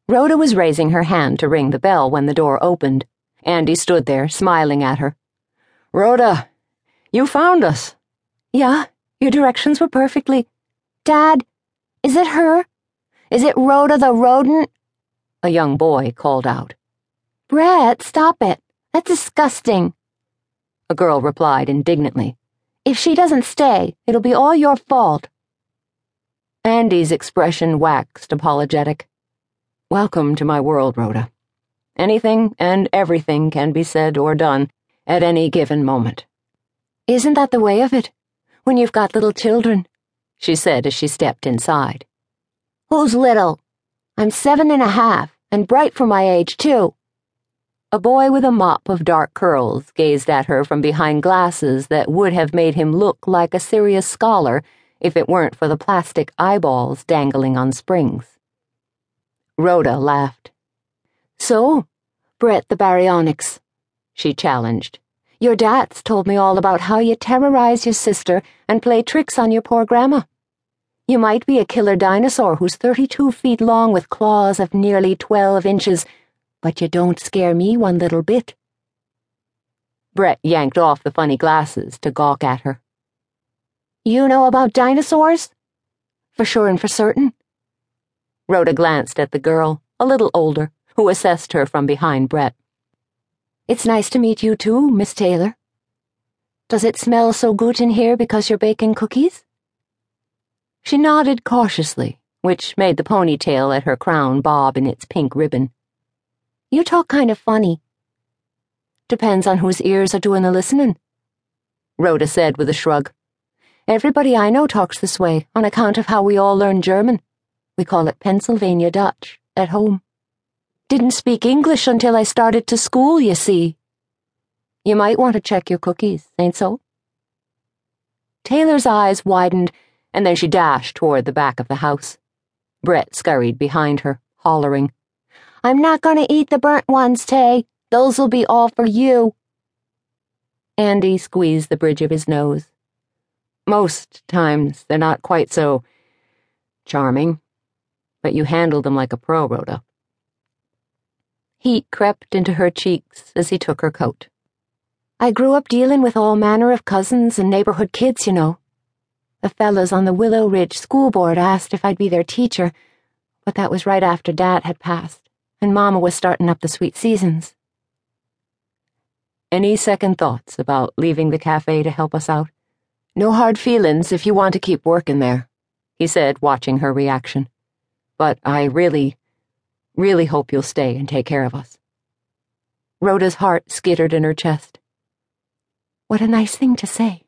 Rhoda was raising her hand to ring the bell when the door opened. Andy stood there, smiling at her. "Rhoda, you found us." "Yeah, your directions were perfectly—" "Dad, is it her? Is it Rhoda the rodent?" a young boy called out. "Brett, stop it. That's disgusting," a girl replied indignantly. "If she doesn't stay, it'll be all your fault." Andy's expression waxed apologetic. "Welcome to my world, Rhoda. Anything and everything can be said or done at any given moment." "Isn't that the way of it, when you've got little children?" she said as she stepped inside. "Who's little? I'm 7.5, and bright for my age, too." A boy with a mop of dark curls gazed at her from behind glasses that would have made him look like a serious scholar if it weren't for the plastic eyeballs dangling on springs. Rhoda laughed. "So, Brett the Baryonyx," she challenged. "your dad's told me all about how you terrorize your sister and play tricks on your poor grandma. You might be a killer dinosaur who's 32 feet long with claws of nearly 12 inches, but you don't scare me one little bit." Brett yanked off the funny glasses to gawk at her. "You know about dinosaurs? For sure and for certain?" Rhoda glanced at the girl, a little older, who assessed her from behind Brett. "It's nice to meet you too, Miss Taylor. Does it smell so good in here because you're baking cookies?" She nodded cautiously, which made the ponytail at her crown bob in its pink ribbon. "You talk kind of funny." "Depends on whose ears are doing the listening," Rhoda said with a shrug. "Everybody I know talks this way on account of how we all learn German. We call it Pennsylvania Dutch at home. Didn't speak English until I started to school, you see. You might want to check your cookies, ain't so?" Taylor's eyes widened, and then she dashed toward the back of the house. Brett scurried behind her, hollering, "I'm not going to eat the burnt ones, Tay. Those'll be all for you." Andy squeezed the bridge of his nose. "Most times they're not quite so charming, but you handle them like a pro, Rhoda." Heat crept into her cheeks as he took her coat. "I grew up dealing with all manner of cousins and neighborhood kids, you know. The fellas on the Willow Ridge school board asked if I'd be their teacher, but that was right after Dad had passed, and Mama was starting up the sweet seasons." "Any second thoughts about leaving the cafe to help us out? No hard feelings if you want to keep working there," he said, watching her reaction. "But I really hope you'll stay and take care of us." Rhoda's heart skittered in her chest. "What a nice thing to say.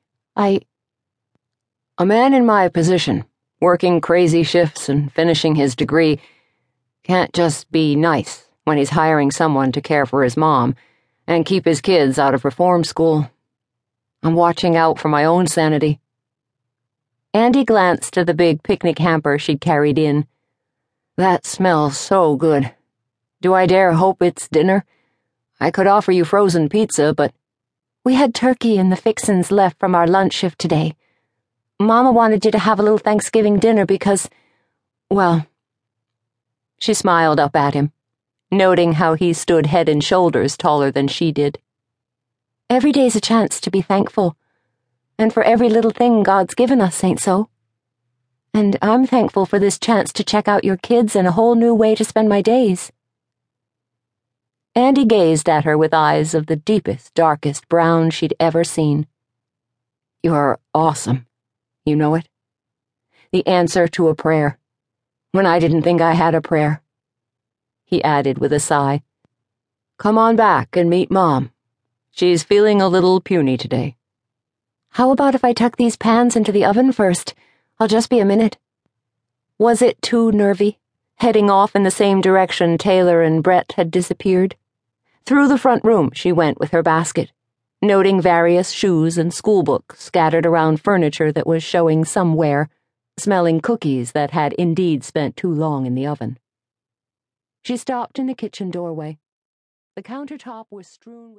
A man in my position, working crazy shifts and finishing his degree, can't just be nice when he's hiring someone to care for his mom and keep his kids out of reform school. I'm watching out for my own sanity." Andy glanced at the big picnic hamper she'd carried in. "That smells so good. Do I dare hope it's dinner? I could offer you frozen pizza, but—" "We had turkey and the fixins left from our lunch shift today. Mama wanted you to have a little Thanksgiving dinner because, well—" She smiled up at him, noting how he stood head and shoulders taller than she did. "Every day's a chance to be thankful, and for every little thing God's given us, ain't so? And I'm thankful for this chance to check out your kids and a whole new way to spend my days." Andy gazed at her with eyes of the deepest, darkest brown she'd ever seen. "You're awesome. You know it? The answer to a prayer, when I didn't think I had a prayer," he added with a sigh. "Come on back and meet Mom. She's feeling a little puny today." "How about if I tuck these pans into the oven first? I'll just be a minute." Was it too nervy, heading off in the same direction Taylor and Brett had disappeared? Through the front room she went with her basket, noting various shoes and schoolbooks scattered around furniture that was showing some wear, smelling cookies that had indeed spent too long in the oven. She stopped in the kitchen doorway. The countertop was strewn with